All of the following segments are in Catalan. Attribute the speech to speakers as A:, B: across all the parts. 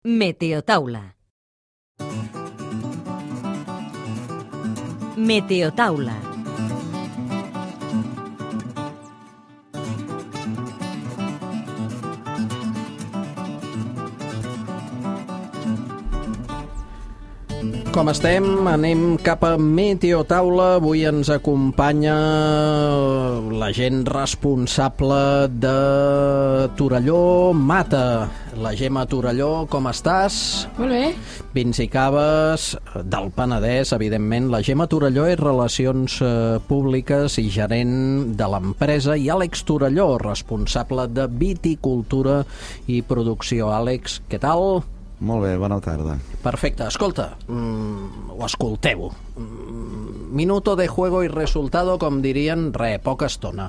A: Meteotaula. Meteotaula.
B: Com estem? Anem cap a Meteotaula. Avui ens acompanya la gent responsable de Torelló Mata. La Gemma Torelló, com estàs?
C: Molt bé.
B: Vins i caves del Penedès, evidentment. La Gemma Torelló és Relacions Públiques i gerent de l'empresa, i Àlex Torelló, responsable de viticultura i producció. Àlex, què tal?
D: Molt bé, bona tarda.
B: Perfecte. Escolta, o escolteu. Minuto de juego i resultado, com dirien, poca estona.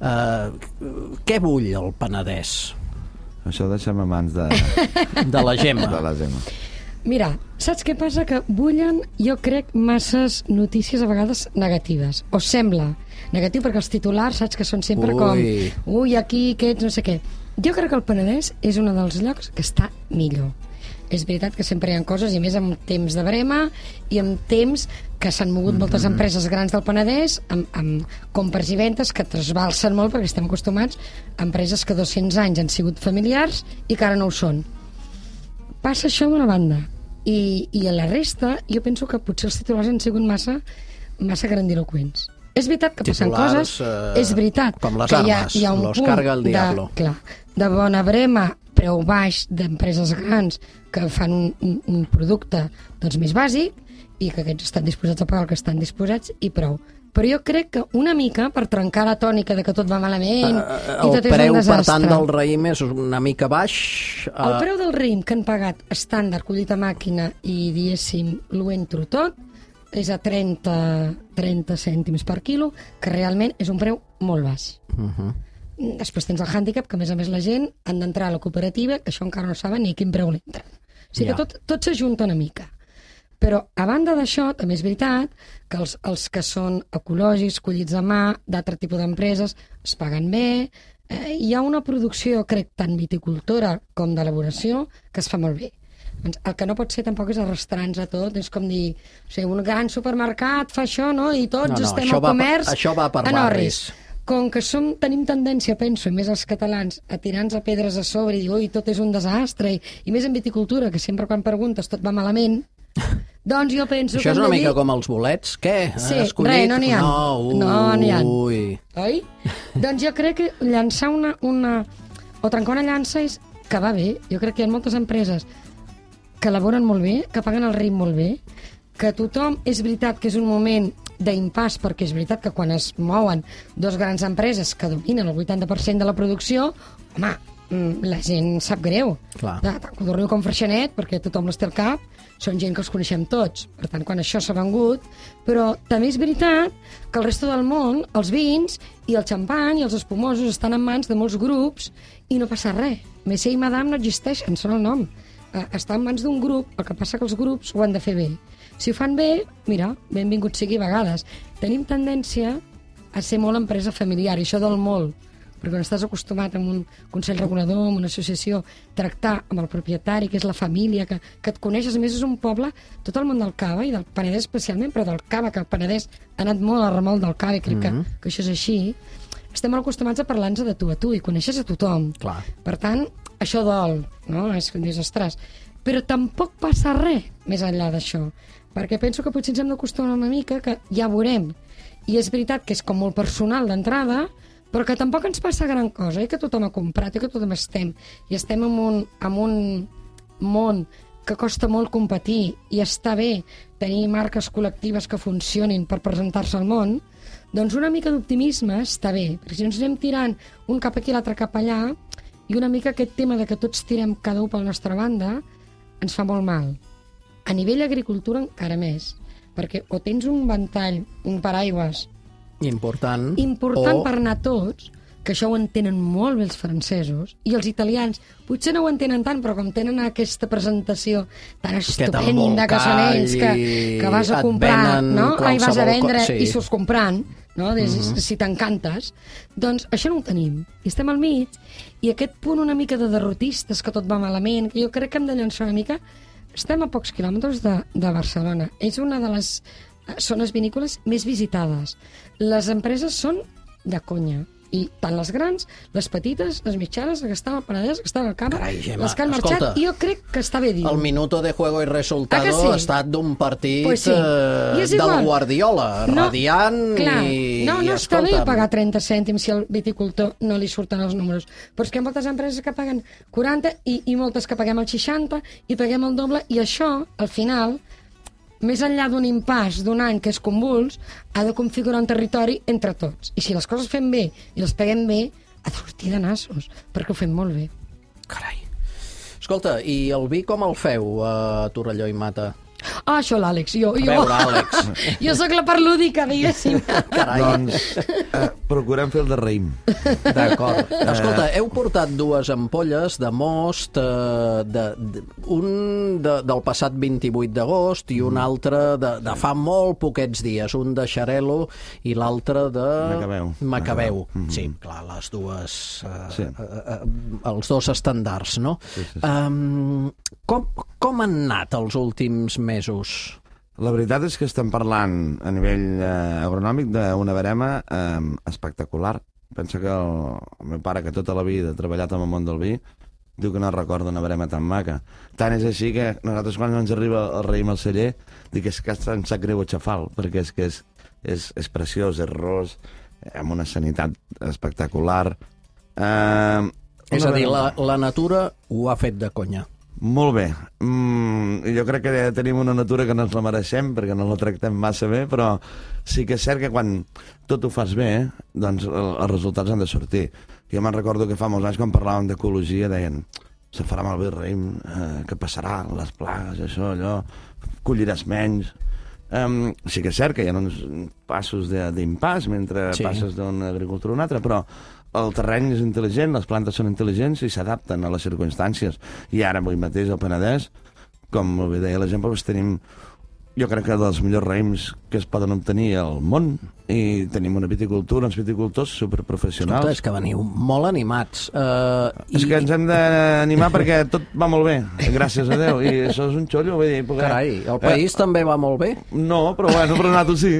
B: Què bull el Penedès?
D: Això ho deixem a mans de
B: la Gemma.
D: De la Gemma.
C: Mira, saps què passa? Que bullen, jo crec, masses notícies a vegades negatives. O sembla negatiu, perquè els titulars, saps que són sempre com ui, aquí, aquests, no sé què. Jo crec que el Penedès és un dels llocs que està millor. És veritat que sempre hi ha coses, i més en temps de brema i en temps que s'han mogut moltes empreses grans del Penedès amb compres i ventes que trasbalsen molt, perquè estem acostumats a empreses que 200 anys han sigut familiars i que ara no ho són. Passa això d'una banda, i a la resta jo penso que potser els titulars han sigut massa grandiloquents. És veritat que passen coses, és veritat
B: com les
C: que
B: armes,
C: hi ha un
B: los carga el diablo.
C: De bona brema, preu baix, d'empreses grans que fan un producte doncs, més bàsic, i que aquests estan disposats a pagar el que estan disposats, i prou. Però jo crec que una mica, per trencar la tònica de que tot va malament i tot és un desastre...
B: El preu, per tant, del raïm és una mica baix...
C: El preu del raïm que han pagat estàndard, collit a màquina, i diguéssim, l'ho entro tot, és a 30 cèntims per quilo, que realment és un preu molt baix. Després tens el hàndicap, que a més la gent han d'entrar a la cooperativa, que això encara no saben ni a quin preu l'entren. O sigui que tot s'ajunta una mica. Però, a banda d'això, també és veritat que els que són ecològics, collits a mà, d'altre tipus d'empreses, es paguen bé. Hi ha una producció, crec, tant viticultora com d'elaboració, que es fa molt bé. El que no pot ser tampoc és arrastrar-nos a tot, és com dir, o sigui, un gran supermercat fa això, no? I tots estem al comerç
B: això va per
C: en
B: barris.
C: Com que tenim tendència, penso, i més els catalans, a tirar-nos a pedres a sobre i dir, ui, tot és un desastre, i més en viticultura, que sempre quan preguntes tot va malament, doncs jo penso
B: això
C: que...
B: Això és una mica com els bolets, què?
C: Sí, res, no n'hi ha. No n'hi ha.
B: Oi?
C: Doncs jo crec que llançar o trencar una llança és que va bé. Jo crec que hi ha moltes empreses que elaboren molt bé, que paguen el ritme molt bé, que tothom, és veritat que és un moment d'impàs, perquè és veritat que quan es mouen dos grans empreses que dominen el 80% de la producció, home, la gent sap greu. Tant Codorniu com Freixenet, perquè tothom les té al cap, són gent que els coneixem tots. Per tant, quan això s'ha vengut... Però també és veritat que el resto del món, els vins i el xampany i els espumosos estan en mans de molts grups i no passa res. Messier i Madame no existeixen, són el nom. Està en mans d'un grup, el que passa que els grups ho han de fer bé. Si ho fan bé, mira, benvingut sigui a vegades. Tenim tendència a ser molt empresa familiar, i això del molt, perquè quan estàs acostumat amb un consell regulador, amb una associació, tractar amb el propietari, que és la família, que et coneixes, a més és un poble, tot el món del cava, i del Penedès especialment, però del cava, que el Penedès ha anat molt a remol del cava, i crec que això és així, estem molt acostumats a parlar-nos de tu a tu, i coneixes a tothom. Per tant, això dol, no? És un desastràs. Però tampoc passa res més enllà d'això, perquè penso que potser ens hem d'acostumar una mica, que ja veurem. I és veritat que és com molt personal d'entrada, però que tampoc ens passa gran cosa, que tothom ha comprat, que tothom estem en un món que costa molt competir, i està bé tenir marques col·lectives que funcionin per presentar-se al món, doncs una mica d'optimisme està bé, perquè si ens anem tirant un cap aquí, l'altre cap allà, i una mica aquest tema de que tots tirem cada un per la nostra banda, ens fa molt mal. A nivell agricultura encara més, perquè o tens un ventall, un paraigües
B: important
C: per anar tots, que això ho entenen molt bé els francesos, i els italians potser no ho entenen tant, però com tenen aquesta presentació tan estupenda que són ells, que vas a comprar, no? Vas a vendre i surts comprant, no? Si t'encantes, doncs això no ho tenim. I estem al mig, i aquest punt una mica de derrotistes, que tot va malament, que jo crec que hem de llançar una mica. Estem a pocs quilòmetres de Barcelona. És una de les zones vinícoles més visitades. Les empreses són de conya. I tant les grans, les petites, les mitjanes, les que estan al Penedès, les que estan al Camp, les que han marxat, i jo crec que està bé dir.
B: El minuto de juego y resultado ha estat d'un partit del Guardiola, radiant i
C: no està bé pagar 30 cèntims si al viticultor no li surten els números, però és que hi ha moltes empreses que paguen 40 i moltes que paguem el 60 i paguem el doble, i això, al final, més enllà d'un impàs d'un any que és convuls, ha de configurar un territori entre tots. I si les coses fem bé i les paguem bé, ha de sortir de nassos, perquè ho fem molt bé.
B: Carai. Escolta, i el vi com el feu a Torelló i Mata?
C: Ah, això l'Àlex, jo.
B: A veure, Àlex.
C: Jo sóc la part lúdica, diguéssim.
B: Carai.
D: Doncs procurem fer el de raïm.
B: D'acord. Escolta, heu portat dues ampolles de most, un del passat 28 d'agost i un altre de fa molt poquets dies, un de Xarel·lo i l'altre de Macabeu. Sí, clar, les dues, els dos estàndards, no? Com han anat els últims mesos?
D: La veritat és que estem parlant a nivell agronòmic d'una verema espectacular. Pensa que el meu pare, que tota la vida ha treballat en el món del vi, diu que no recorda una verema tan maca. Tant és així que nosaltres, quan ens arriba el raïm al celler, dic que és que em sap greu aixafar, perquè és que és preciós, és ros, amb una sanitat espectacular.
B: És a dir, la natura ho ha fet de conya.
D: Molt bé. Jo crec que tenim una natura que no ens la mereixem, perquè no la tractem massa bé, però sí que és cert que quan tot ho fas bé, doncs els resultats han de sortir. Jo me'n recordo que fa molts anys, quan parlàvem d'ecologia, deien: se farà malbé el raïm, què passarà, les plagues, això, allò, colliràs menys. Sí que és cert que hi ha uns passos d'impàs mentre passes d'una agricultura a una altra, però el terreny és intel·ligent, les plantes són intel·ligents i s'adapten a les circumstàncies. I ara, avui mateix, al Penedès, com bé deia l'exemple, tenim, jo crec que dels millors raïms que es poden obtenir al món, i tenim una viticultura, uns viticultors superprofessionals.
B: Escolta, és que veniu molt animats.
D: És que ens hem d'animar perquè tot va molt bé, gràcies a Déu, i això és un xollo. Vull dir,
B: carai, el país també va molt bé?
D: No, però bueno, però nosaltres sí.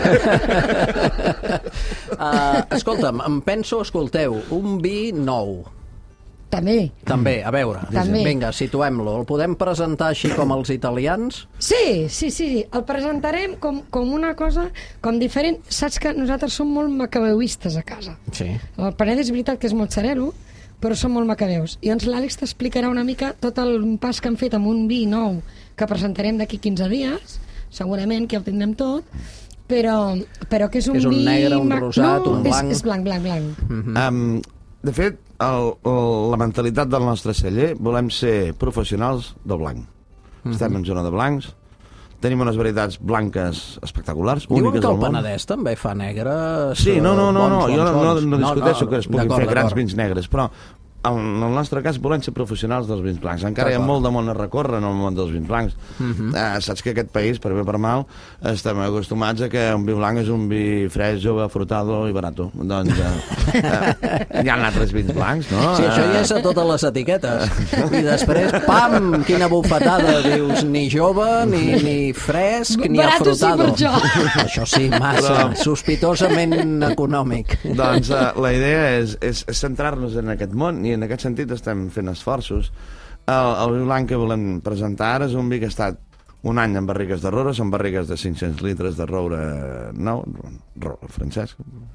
B: Escolta'm, em penso, escolteu, un vi nou. També, a veure, vinga, situem-lo. El podem presentar així com els italians?
C: Sí, el presentarem com una cosa com diferent. Saps que nosaltres som molt macabeuistes a casa.
B: Sí.
C: El Penedès és veritat que és molt xarel·lo, però som molt macabeus. I doncs l'Àlex t'explicarà una mica tot el pas que han fet amb un vi nou que presentarem d'aquí 15 dies, segurament que ja el tindrem tot, però que és un vi...
B: És un negre, un rosat, un blanc...
C: És blanc.
D: De fet, la mentalitat del nostre celler, volem ser professionals del blanc. Estem en zona de blancs, tenim unes varietats blanques espectaculars, úniques del món.
B: Diuen que el Penedès també fa negres...
D: Sí, no, jo no discuteixo que es puguin fer grans vins negres, però en el nostre cas volem ser professionals dels vins blancs. Encara hi ha molt de món a recórrer en el món dels vins blancs. Saps que aquest país, per bé o per mal, estem acostumats a que un vi blanc és un vi fresc, jove, frutado i barato. Doncs hi ha altres vins blancs, no?
B: Sí, això ja és a totes les etiquetes. I després, pam, quina bufetada. Dius, ni jove, ni fresc, ni afrutado.
C: Sí, per
B: això sí, massa. Sospitosament econòmic.
D: Doncs la idea és centrar-nos en aquest món, i en aquest sentit estem fent esforços. El vi blanc que volem presentar ara és un vi que ha estat un any en barriques de roure, són barriques de 500 litres de roure nou, roure francès,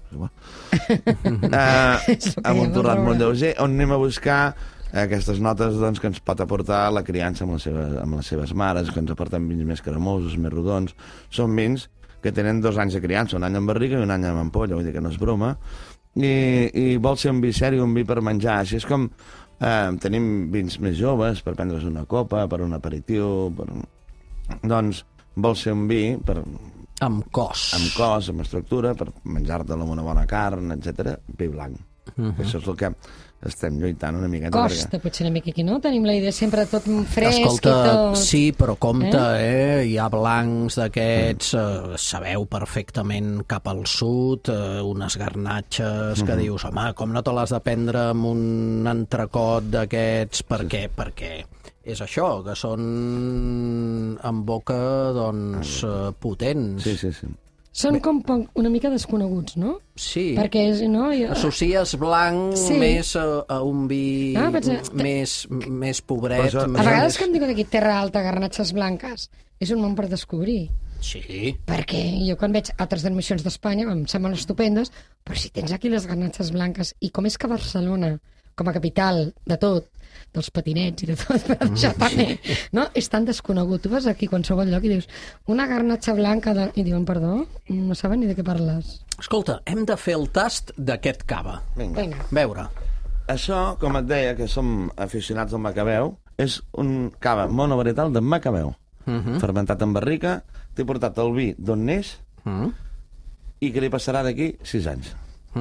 D: amb un torrat molt lleuger, on anem a buscar aquestes notes doncs, que ens pot aportar la criança amb les seves mares, que ens aporten vins més cremosos, més rodons. Són vins que tenen 2 anys de criança, un any en barrica i un any en ampolla, vull dir que no és broma. I vol ser un vi seri, un vi per menjar. Així és com tenim vins més joves per prendre's una copa, per un aperitiu, doncs vol ser un vi
B: amb cos,
D: amb estructura, per menjar-te'l amb una bona carn, etc. Vi blanc. Això és el que estem lluitant una miqueta.
C: Costa, potser una mica aquí, no? Tenim la idea sempre de tot fresc
B: Escolta,
C: i tot...
B: sí, però compte, hi ha blancs d'aquests, sabeu perfectament cap al sud, unes garnatxes que dius, home, com no te l'has de prendre amb un entrecot d'aquests? Per què? Perquè és això, que són en boca, doncs, potents.
D: Sí.
C: Són com una mica desconeguts, no?
B: Sí.
C: Perquè és, no?
B: Associes blanc més a un vi més pobret.
C: A vegades que em diuen aquí Terra Alta, garnatxes blanques, és un món per descobrir.
B: Sí.
C: Perquè jo quan veig altres denominacions d'Espanya em semblen estupendes, però si tens aquí les garnatxes blanques, i com és que Barcelona, com a capital de tot, dels patinets i de tot, però això també, no? És tan desconegut. Tu vas aquí a qualsevol lloc i dius una garnatxa blanca i diuen, perdó, no saben ni de què parles.
B: Escolta, hem de fer el tast d'aquest cava.
C: Vinga.
B: Veure.
D: Això, com et deia, que som aficionats al macabeu, és un cava monovarietal de macabeu, fermentat en barrica. T'he portat el vi d'on neix i que li passarà d'aquí 6 anys.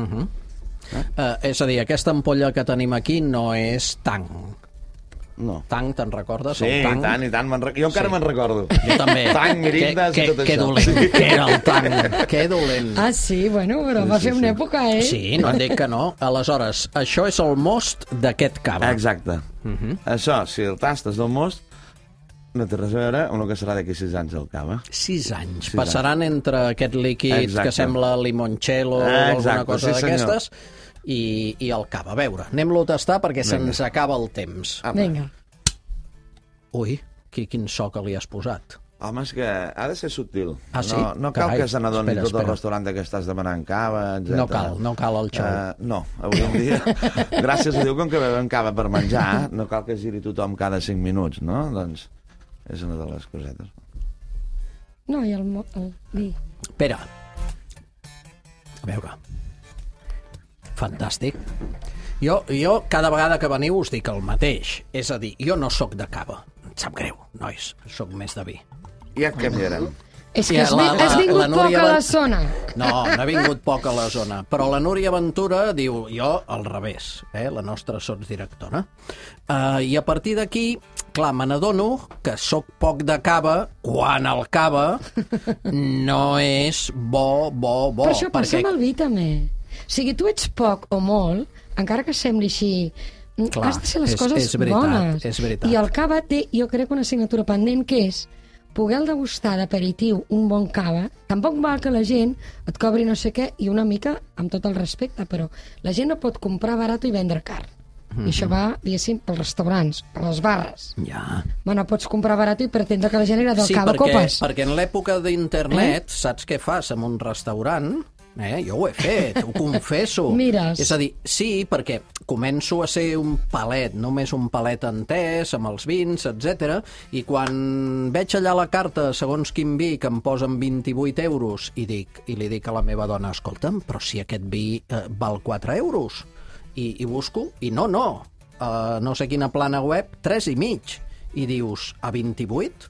B: És a dir, aquesta ampolla que tenim aquí no és tang.
D: No.
B: Tang, te'n recordes?
D: Sí,
B: el tang?
D: i tant. Jo encara me'n recordo.
B: Jo també.
D: Tang, mirindes i tot això.
B: Que dolent, que era el tang. Que dolent.
C: Ah, sí? Bueno, però va fer una època,
B: Sí, no et dic que no. Aleshores, això és el most d'aquest cava.
D: Exacte. Això, si el tastes del most, no té res a veure amb el que serà d'aquí 6 anys el cava.
B: 6 anys. Passaran entre aquest líquid que sembla limoncello o alguna cosa d'aquestes i el cava. A veure, anem-lo a tastar perquè se'ns acaba el temps.
C: Vinga.
B: Ui, quin so que li has posat.
D: Home, és que ha de ser subtil.
B: Ah, sí?
D: No cal que se n'adoni tot el restaurant que estàs demanant cava, etc.
B: No cal el xou.
D: No, avui en dia, gràcies a Déu, com que bevem cava per menjar, no cal que giri tothom cada 5 minuts, no? Doncs és una de les cosetes.
C: No, i el vi.
B: Espera. A veure. Fantàstic. Jo cada vegada que veniu us dic el mateix. És a dir, jo no sóc de cava. Em sap greu, nois. Sóc més de vi.
D: Ja et canviarem.
C: És que has vingut poc a la zona.
B: No he vingut poc a la zona. Però la Núria Ventura diu, jo al revés, la nostra sotsdirectora. I a partir d'aquí, clar, me n'adono que sóc poc de cava quan el cava no és bo.
C: Però això passa amb el vi també. O sigui, tu ets poc o molt, encara que sembli així, has de ser les coses bones.
B: És veritat.
C: I el cava té, jo crec, una assignatura pendent que és poder degustar d'aperitiu un bon cava. Tampoc val que la gent et cobri no sé què, i una mica, amb tot el respecte, però la gent no pot comprar barat i vendre car. I això va, diguéssim, pels restaurants, per les barres.
B: Ja.
C: No pots comprar barat i pretendre que la gent agrada el cava copes.
B: Sí, perquè en l'època d'internet, saps què fas en un restaurant? Jo ho he fet, ho confesso.
C: Mires.
B: És a dir, sí, perquè començo a ser un palet, només un palet entès, amb els vins, etc. I quan veig allà la carta, segons quin vi, que em posen 28 euros, i li dic a la meva dona, escolta'm, però si aquest vi val 4 euros, i busco, i no sé quina plana web, 3,5. I dius, a 28?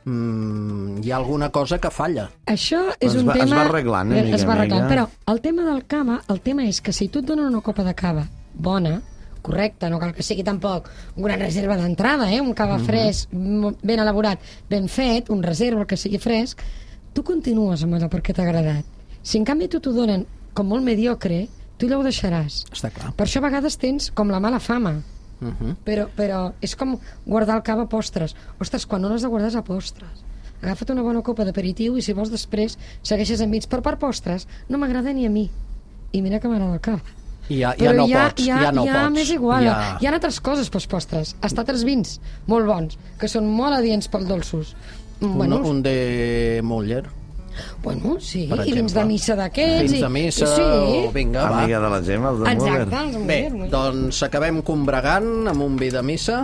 B: Hi ha alguna cosa que falla.
C: Això és un tema...
D: Es va arreglant, mica.
C: Però el tema del cava, el tema és que si tu et donen una copa de cava bona, correcta, no cal que sigui tampoc una gran reserva d'entrada, un cava fresc, ben elaborat, ben fet, un reserva que sigui fresc, tu continues amb allò perquè t'ha agradat. Si en canvi tu t'ho donen com molt mediocre, tu allò ho deixaràs.
B: Està clar.
C: Per això a vegades tens com la mala fama. Però és com guardar el cava a postres. Ostres, quan no l'has de guardar és a postres. Agafa't una bona copa d'aperitiu i si vols després segueixes amb vins. Però per postres no m'agrada ni a mi. I mira que m'agrada el cava.
B: Ja no pots.
C: Ja m'és igual. Hi ha altres coses pels postres. Hasta altres vins molt bons, que són molt adients pels dolços.
B: Un de Muller.
C: Bueno, sí, i vins de missa d'aquests.
B: Vins de missa, vinga, va.
D: Amiga de la Gemma, el de Muller.
C: Exacte.
B: Bé, doncs acabem combregant amb un vi de missa.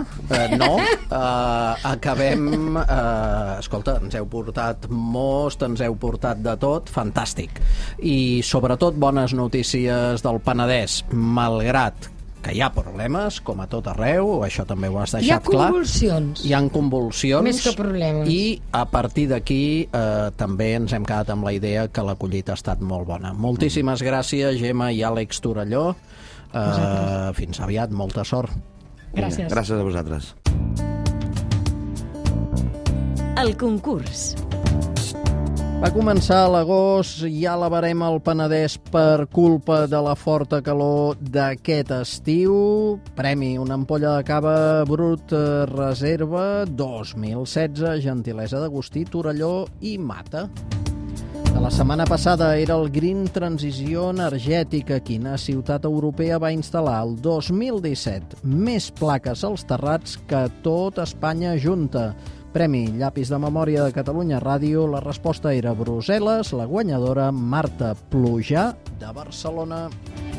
B: Acabem... Escolta, ens heu portat most, ens heu portat de tot, fantàstic. I sobretot bones notícies del Penedès, malgrat que hi ha problemes, com a tot arreu, això també ho has deixat clar. Hi ha convulsions.
C: Més que problemes.
B: I a partir d'aquí també ens hem quedat amb la idea que la collita ha estat molt bona. Moltíssimes gràcies, Gemma i Àlex Torelló. Fins aviat, molta sort.
C: Gràcies.
D: Gràcies a vosaltres.
A: El concurs.
B: Va començar a l'agost, ja elevarem el Penedès per culpa de la forta calor d'aquest estiu. Premi, una ampolla de cava brut reserva 2016, gentilesa d'Agustí, Torelló i Mata. De la setmana passada era el Green Transició Energètica. Quina ciutat europea va instal·lar el 2017 més plaques als terrats que tot Espanya junta? Premi Llapis de Memòria de Catalunya Ràdio. La resposta era Brussel·les, la guanyadora Marta Plujà de Barcelona.